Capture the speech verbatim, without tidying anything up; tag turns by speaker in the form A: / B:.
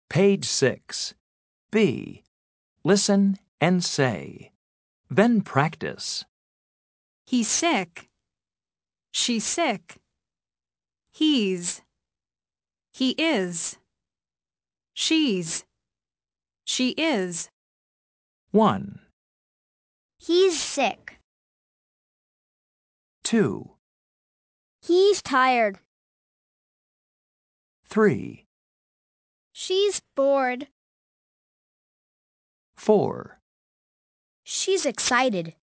A: Page six. B. Listen and say. Then practice.
B: He's sick. She's sick. He's. He is. She's. She is.
A: one.
C: He's sick.
A: two.
C: He's tired.
A: three.
C: She's bored.
A: four.
C: She's excited.